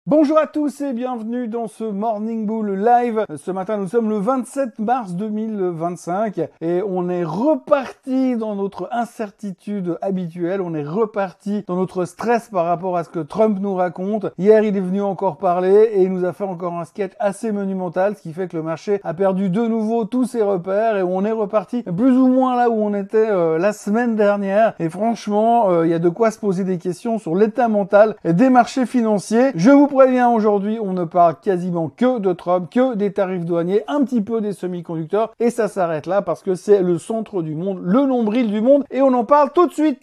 Bonjour à tous et bienvenue dans ce Morning Bull Live. Ce matin, nous sommes le 27 mars 2025 et on est reparti dans notre incertitude habituelle. On est reparti dans notre stress par rapport à ce que Trump nous raconte. Hier, il est venu encore parler et il nous a fait encore un sketch assez monumental, ce qui fait que le marché a perdu de nouveau tous ses repères et on est reparti plus ou moins là où on était la semaine dernière. Et franchement, il y a de quoi se poser des questions sur l'état mental des marchés financiers. Je vous préviens, aujourd'hui, on ne parle quasiment que de Trump, que des tarifs douaniers, un petit peu des semi-conducteurs, et ça s'arrête là parce que c'est le centre du monde, le nombril du monde, et on en parle tout de suite.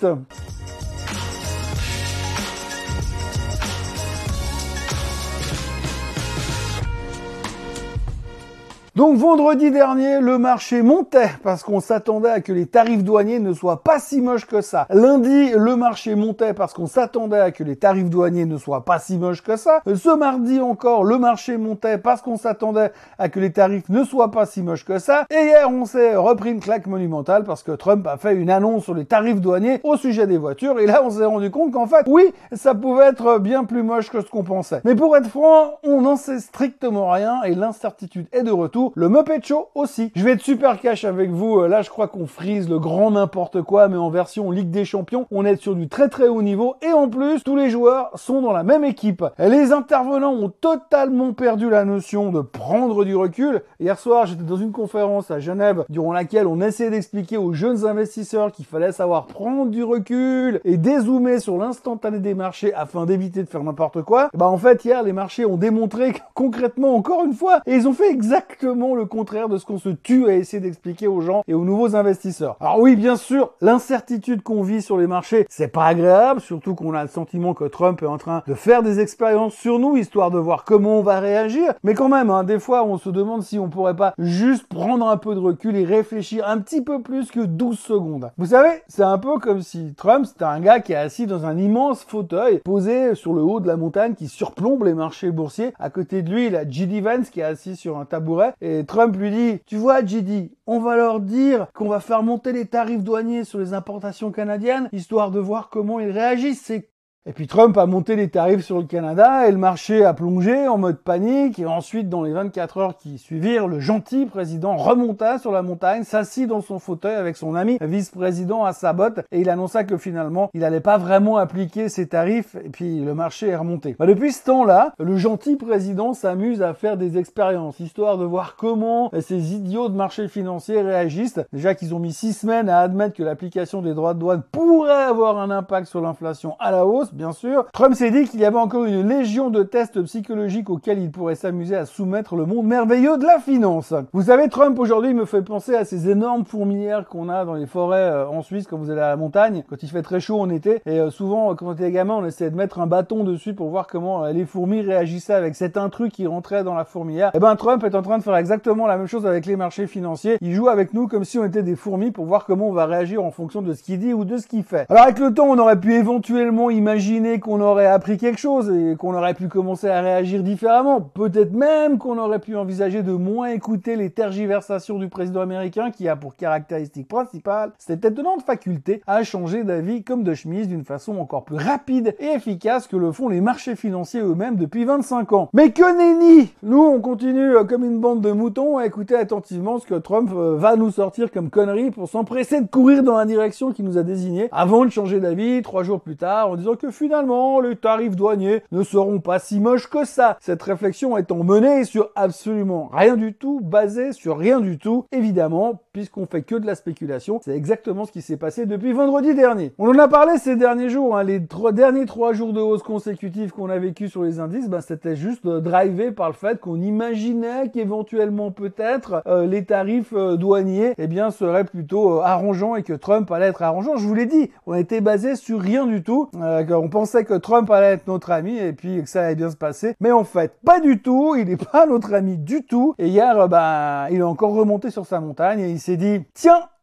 Donc vendredi dernier, le marché montait parce qu'on s'attendait à que les tarifs douaniers ne soient pas si moches que ça. Lundi, le marché montait parce qu'on s'attendait à que les tarifs douaniers ne soient pas si moches que ça. Ce mardi encore, le marché montait parce qu'on s'attendait à que les tarifs ne soient pas si moches que ça. Et hier, on s'est repris une claque monumentale parce que Trump a fait une annonce sur les tarifs douaniers au sujet des voitures. Et là, on s'est rendu compte qu'en fait, oui, ça pouvait être bien plus moche que ce qu'on pensait. Mais pour être franc, on n'en sait strictement rien et l'incertitude est de retour. Le Muppet Show aussi. Je vais être super cash avec vous. Là, je crois qu'on frise le grand n'importe quoi, mais en version Ligue des Champions. On est sur du très très haut niveau. Et en plus, tous les joueurs sont dans la même équipe. Les intervenants ont totalement perdu la notion de prendre du recul. Hier soir, j'étais dans une conférence à Genève, durant laquelle on essayait d'expliquer aux jeunes investisseurs qu'il fallait savoir prendre du recul et dézoomer sur l'instantané des marchés afin d'éviter de faire n'importe quoi. En fait, hier, les marchés ont démontré concrètement, encore une fois, et ils ont fait exactement le contraire de ce qu'on se tue à essayer d'expliquer aux gens et aux nouveaux investisseurs. Alors oui, bien sûr, l'incertitude qu'on vit sur les marchés, c'est pas agréable, surtout qu'on a le sentiment que Trump est en train de faire des expériences sur nous, histoire de voir comment on va réagir. Mais quand même, des fois, on se demande si on pourrait pas juste prendre un peu de recul et réfléchir un petit peu plus que 12 secondes. Vous savez, c'est un peu comme si Trump, c'était un gars qui est assis dans un immense fauteuil, posé sur le haut de la montagne qui surplombe les marchés boursiers. À côté de lui, il a J.D. Vance qui est assis sur un tabouret. Et Trump lui dit, tu vois J.D., on va leur dire qu'on va faire monter les tarifs douaniers sur les importations canadiennes, histoire de voir comment ils réagissent. Et puis Trump a monté les tarifs sur le Canada et le marché a plongé en mode panique. Et ensuite, dans les 24 heures qui suivirent, le gentil président remonta sur la montagne, s'assit dans son fauteuil avec son ami vice-président à sa botte et il annonça que finalement, il n'allait pas vraiment appliquer ses tarifs et puis le marché est remonté. Depuis ce temps-là, le gentil président s'amuse à faire des expériences, histoire de voir comment ces idiots de marché financier réagissent. Déjà qu'ils ont mis 6 semaines à admettre que l'application des droits de douane pourrait avoir un impact sur l'inflation à la hausse, bien sûr. Trump s'est dit qu'il y avait encore une légion de tests psychologiques auxquels il pourrait s'amuser à soumettre le monde merveilleux de la finance. Vous savez, Trump aujourd'hui me fait penser à ces énormes fourmilières qu'on a dans les forêts en Suisse quand vous allez à la montagne, quand il fait très chaud en été. Et souvent, quand on était gamin, on essayait de mettre un bâton dessus pour voir comment les fourmis réagissaient avec cet intrus qui rentrait dans la fourmilière. Trump est en train de faire exactement la même chose avec les marchés financiers. Il joue avec nous comme si on était des fourmis pour voir comment on va réagir en fonction de ce qu'il dit ou de ce qu'il fait. Alors avec le temps, on aurait pu éventuellement imaginer qu'on aurait appris quelque chose et qu'on aurait pu commencer à réagir différemment. Peut-être même qu'on aurait pu envisager de moins écouter les tergiversations du président américain qui a pour caractéristique principale cette étonnante faculté à changer d'avis comme de chemise d'une façon encore plus rapide et efficace que le font les marchés financiers eux-mêmes depuis 25 ans. Mais que nenni! Nous, on continue comme une bande de moutons à écouter attentivement ce que Trump va nous sortir comme conneries pour s'empresser de courir dans la direction qu'il nous a désignée avant de changer d'avis 3 jours plus tard en disant que finalement, les tarifs douaniers ne seront pas si moches que ça. Cette réflexion étant menée sur absolument rien du tout, basée sur rien du tout, évidemment, puisqu'on fait que de la spéculation. C'est exactement ce qui s'est passé depuis vendredi dernier. On en a parlé ces derniers jours, les derniers 3 jours de hausse consécutive qu'on a vécu sur les indices, c'était juste drivé par le fait qu'on imaginait qu'éventuellement peut-être les tarifs douaniers seraient plutôt arrangeants et que Trump allait être arrangeant. Je vous l'ai dit, on était basé sur rien du tout. On pensait que Trump allait être notre ami et puis que ça allait bien se passer. Mais en fait, pas du tout. Il n'est pas notre ami du tout. Et hier, il est encore remonté sur sa montagne et il s'est dit, tiens,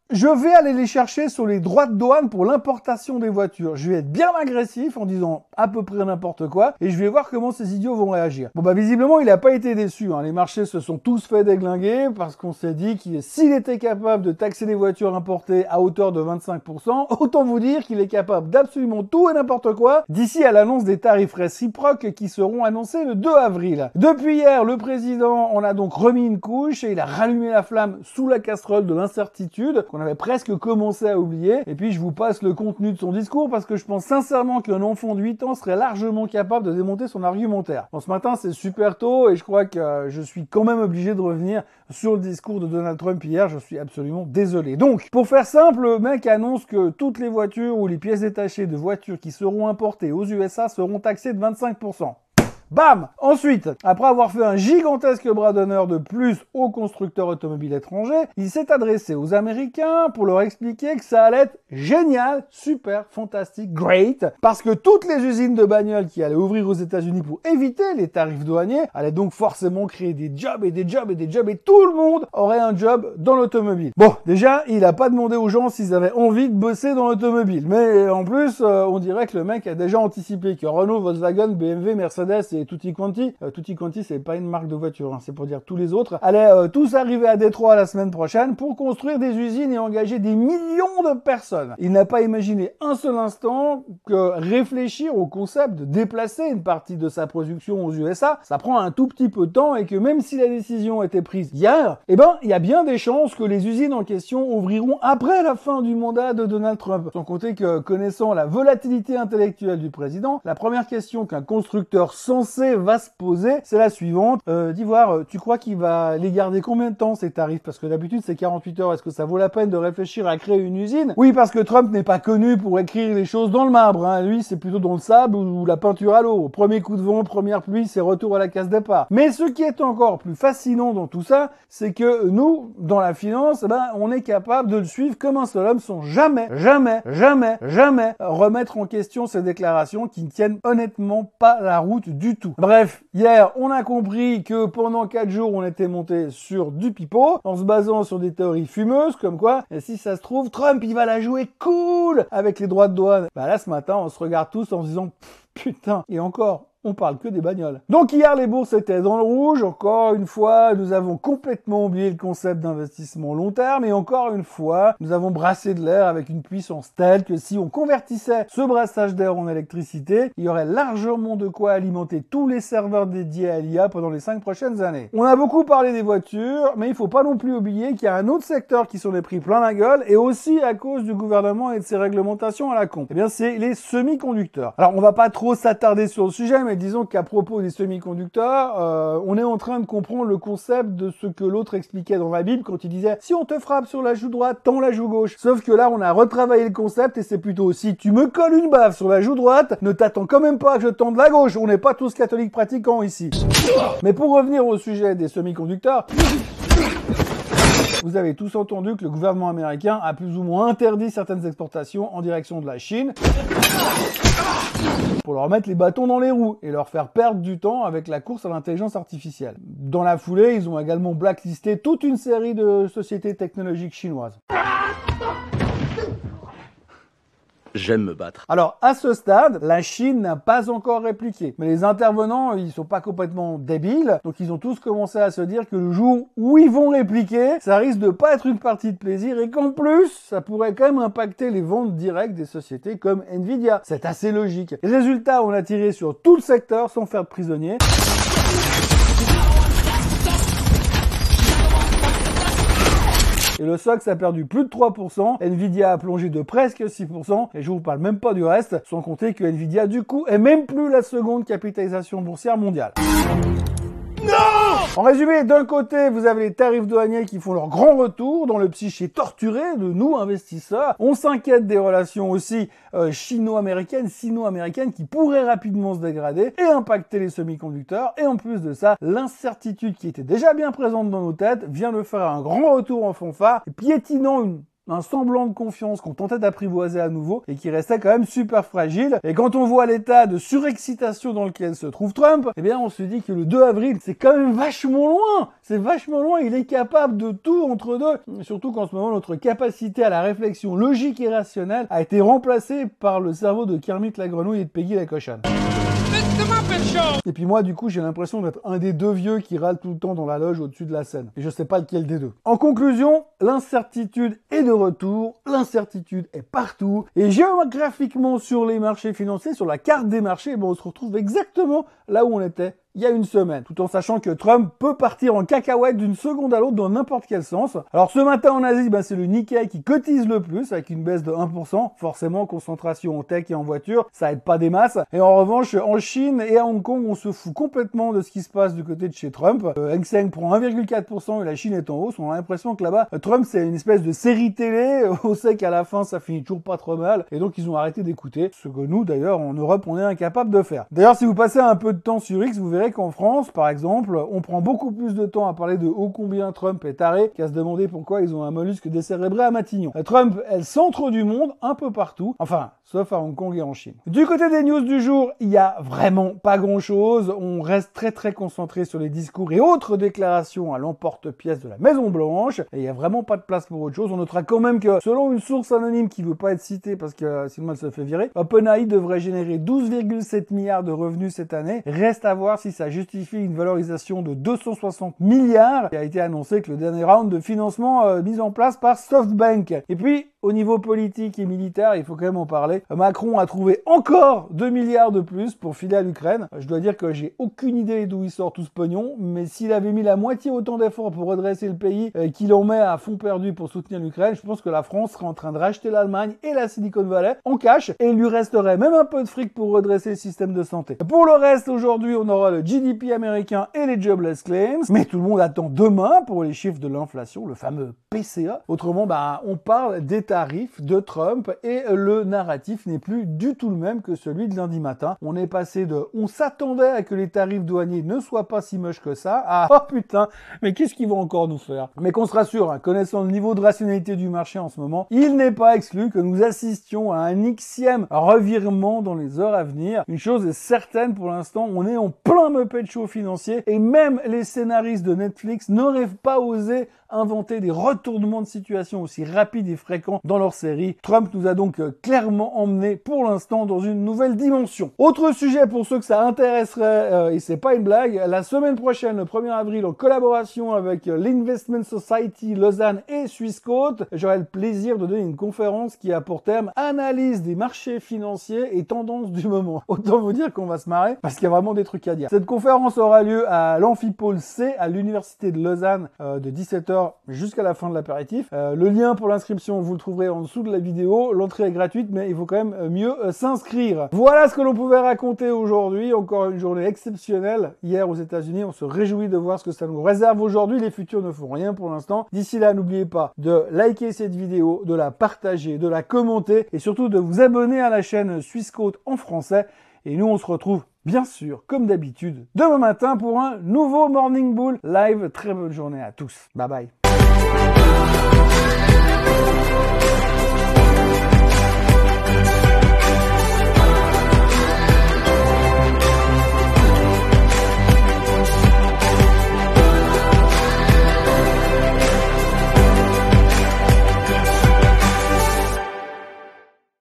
Je vais aller les chercher sur les droits de douane pour l'importation des voitures. Je vais être bien agressif en disant à peu près n'importe quoi et je vais voir comment ces idiots vont réagir. Bon bah visiblement il n'a pas été déçu, hein. Les marchés se sont tous fait déglinguer parce qu'on s'est dit qu'il s'il était capable de taxer les voitures importées à hauteur de 25%, autant vous dire qu'il est capable d'absolument tout et n'importe quoi d'ici à l'annonce des tarifs réciproques qui seront annoncés le 2 avril. Depuis hier, le président en a donc remis une couche et il a rallumé la flamme sous la casserole de l'incertitude qu'on avait presque commencé à oublier. Et puis je vous passe le contenu de son discours parce que je pense sincèrement qu'un enfant de 8 ans serait largement capable de démonter son argumentaire. Bon, ce matin c'est super tôt et je crois que je suis quand même obligé de revenir sur le discours de Donald Trump hier. Je suis absolument désolé. Donc pour faire simple, le mec annonce que toutes les voitures ou les pièces détachées de voitures qui seront importées aux USA seront taxées de 25%. Bam! Ensuite, après avoir fait un gigantesque bras d'honneur de plus aux constructeurs automobiles étrangers, il s'est adressé aux Américains pour leur expliquer que ça allait être génial, super, fantastique, great, parce que toutes les usines de bagnoles qui allaient ouvrir aux États-Unis pour éviter les tarifs douaniers allaient donc forcément créer des jobs et des jobs et des jobs et tout le monde aurait un job dans l'automobile. Bon, déjà, il a pas demandé aux gens s'ils avaient envie de bosser dans l'automobile, mais en plus, on dirait que le mec a déjà anticipé que Renault, Volkswagen, BMW, Mercedes et Tutti Quanti, c'est pas une marque de voiture, hein, c'est pour dire tous les autres, allaient tous arriver à Détroit la semaine prochaine pour construire des usines et engager des millions de personnes. Il n'a pas imaginé un seul instant que réfléchir au concept de déplacer une partie de sa production aux USA, ça prend un tout petit peu de temps et que même si la décision était prise hier, eh ben, il y a bien des chances que les usines en question ouvriront après la fin du mandat de Donald Trump. Sans compter que, connaissant la volatilité intellectuelle du président, la première question qu'un constructeur censé va se poser, c'est la suivante. D'Ivoire, tu crois qu'il va les garder combien de temps ces tarifs? Parce que d'habitude c'est 48 heures. Est-ce que ça vaut la peine de réfléchir à créer une usine? Oui, parce que Trump n'est pas connu pour écrire les choses dans le marbre, hein. Lui, c'est plutôt dans le sable ou la peinture à l'eau. Premier coup de vent, première pluie, c'est retour à la case départ. Mais ce qui est encore plus fascinant dans tout ça, c'est que nous, dans la finance, on est capable de le suivre comme un seul homme sans jamais remettre en question ces déclarations qui ne tiennent honnêtement pas la route du tout. Bref, hier, on a compris que pendant 4 jours, on était monté sur du pipeau, en se basant sur des théories fumeuses, comme quoi, et si ça se trouve, Trump, il va la jouer cool avec les droits de douane. Bah là, ce matin, on se regarde tous en se disant, putain, et encore, on parle que des bagnoles. Donc hier, les bourses étaient dans le rouge. Encore une fois, nous avons complètement oublié le concept d'investissement long terme. Et encore une fois, nous avons brassé de l'air avec une puissance telle que si on convertissait ce brassage d'air en électricité, il y aurait largement de quoi alimenter tous les serveurs dédiés à l'IA pendant les 5 prochaines années. On a beaucoup parlé des voitures, mais il faut pas non plus oublier qu'il y a un autre secteur qui s'en est pris plein la gueule, et aussi à cause du gouvernement et de ses réglementations à la con. Eh bien, c'est les semi-conducteurs. Alors, on va pas trop s'attarder sur le sujet, mais disons qu'à propos des semi-conducteurs, on est en train de comprendre le concept de ce que l'autre expliquait dans la Bible quand il disait « Si on te frappe sur la joue droite, tends la joue gauche ». Sauf que là, on a retravaillé le concept et c'est plutôt « Si tu me colles une baffe sur la joue droite, ne t'attends quand même pas que je tende la gauche, on n'est pas tous catholiques pratiquants ici ». Mais pour revenir au sujet des semi-conducteurs, vous avez tous entendu que le gouvernement américain a plus ou moins interdit certaines exportations en direction de la Chine pour leur mettre les bâtons dans les roues et leur faire perdre du temps avec la course à l'intelligence artificielle. Dans la foulée, ils ont également blacklisté toute une série de sociétés technologiques chinoises. J'aime me battre. Alors, à ce stade, la Chine n'a pas encore répliqué. Mais les intervenants, ils sont pas complètement débiles. Donc, ils ont tous commencé à se dire que le jour où ils vont répliquer, ça risque de pas être une partie de plaisir et qu'en plus, ça pourrait quand même impacter les ventes directes des sociétés comme Nvidia. C'est assez logique. Les résultats, on a tiré sur tout le secteur sans faire de prisonniers. Et le SOX a perdu plus de 3%, Nvidia a plongé de presque 6%, et je vous parle même pas du reste, sans compter que Nvidia, du coup, est même plus la seconde capitalisation boursière mondiale. Non! En résumé, d'un côté, vous avez les tarifs douaniers qui font leur grand retour dans le psyché torturé de nous, investisseurs. On s'inquiète des relations aussi chino-américaines, sino-américaines qui pourraient rapidement se dégrader et impacter les semi-conducteurs. Et en plus de ça, l'incertitude qui était déjà bien présente dans nos têtes vient de faire un grand retour en fanfare, piétinant une un semblant de confiance qu'on tentait d'apprivoiser à nouveau et qui restait quand même super fragile. Et quand on voit l'état de surexcitation dans lequel se trouve Trump, eh bien on se dit que le 2 avril, c'est quand même vachement loin. C'est vachement loin, il est capable de tout entre deux. Surtout qu'en ce moment, notre capacité à la réflexion logique et rationnelle a été remplacée par le cerveau de Kermit la grenouille et de Peggy la cochonne. Et puis moi, du coup, j'ai l'impression d'être un des deux vieux qui râle tout le temps dans la loge au-dessus de la scène. Et je sais pas lequel des deux. En conclusion, l'incertitude est de retour, l'incertitude est partout, et géographiquement sur les marchés financiers, sur la carte des marchés, on se retrouve exactement là où on était il y a une semaine, tout en sachant que Trump peut partir en cacahuète d'une seconde à l'autre dans n'importe quel sens. Alors ce matin en Asie, c'est le Nikkei qui cotise le plus avec une baisse de 1%. Forcément, concentration en tech et en voiture, ça aide pas des masses. Et en revanche, en Chine et à Hong Kong, on se fout complètement de ce qui se passe du côté de chez Trump. Hang Seng prend 1,4% et la Chine est en hausse. On a l'impression que là-bas, Trump c'est une espèce de série télé. On sait qu'à la fin, ça finit toujours pas trop mal. Et donc ils ont arrêté d'écouter. Ce que nous, d'ailleurs, en Europe, on est incapable de faire. D'ailleurs, si vous passez un peu de temps sur X, vous verrez qu'en France, par exemple, on prend beaucoup plus de temps à parler de ô combien Trump est taré qu'à se demander pourquoi ils ont un mollusque décérébré à Matignon. Trump est le centre du monde un peu partout, enfin, sauf à Hong Kong et en Chine. Du côté des news du jour, il y a vraiment pas grand-chose. On reste très concentré sur les discours et autres déclarations à l'emporte-pièce de la Maison-Blanche, et il y a vraiment pas de place pour autre chose. On notera quand même que, selon une source anonyme qui veut pas être citée parce que sinon elle se fait virer, OpenAI devrait générer 12,7 milliards de revenus cette année. Reste à voir si ça justifie une valorisation de 260 milliards qui a été annoncé que le dernier round de financement mis en place par SoftBank. Et puis, au niveau politique et militaire, il faut quand même en parler. Macron a trouvé encore 2 milliards de plus pour filer à l'Ukraine. Je dois dire que j'ai aucune idée d'où il sort tout ce pognon, mais s'il avait mis la moitié autant d'efforts pour redresser le pays qu'il en met à fond perdu pour soutenir l'Ukraine, je pense que la France serait en train de racheter l'Allemagne et la Silicon Valley en cash, et il lui resterait même un peu de fric pour redresser le système de santé. Pour le reste, aujourd'hui, on aura le GDP américain et les jobless claims, mais tout le monde attend demain pour les chiffres de l'inflation, le fameux PCA. Autrement, on parle des tarifs de Trump et le narratif n'est plus du tout le même que celui de lundi matin. On est passé de on s'attendait à que les tarifs douaniers ne soient pas si moches que ça à oh putain, mais qu'est-ce qu'ils vont encore nous faire? Mais qu'on se rassure, connaissant le niveau de rationalité du marché en ce moment, il n'est pas exclu que nous assistions à un xème revirement dans les heures à venir. Une chose est certaine pour l'instant, on est en plein meupé de show financier et même les scénaristes de Netflix n'auraient pas osé inventer des retournements de situation aussi rapides et fréquents dans leur série. Trump nous a donc clairement emmené pour l'instant dans une nouvelle dimension. Autre sujet pour ceux que ça intéresserait, et c'est pas une blague, la semaine prochaine, le 1er avril, en collaboration avec l'Investment Society Lausanne et Swissquote, j'aurai le plaisir de donner une conférence qui a pour thème analyse des marchés financiers et tendances du moment. Autant vous dire qu'on va se marrer parce qu'il y a vraiment des trucs à dire. Cette conférence aura lieu à l'Amphipôle C à l'Université de Lausanne de 17h jusqu'à la fin de l'apéritif. Le lien pour l'inscription, vous le trouverez en dessous de la vidéo. L'entrée est gratuite, mais il faut quand même mieux s'inscrire. Voilà ce que l'on pouvait raconter aujourd'hui. Encore une journée exceptionnelle. Hier aux États-Unis, on se réjouit de voir ce que ça nous réserve aujourd'hui. Les futurs ne font rien pour l'instant. D'ici là, n'oubliez pas de liker cette vidéo, de la partager, de la commenter et surtout de vous abonner à la chaîne Swissquote en français. Et nous, on se retrouve bien sûr, comme d'habitude, demain matin pour un nouveau Morning Bull live. Très bonne journée à tous. Bye bye.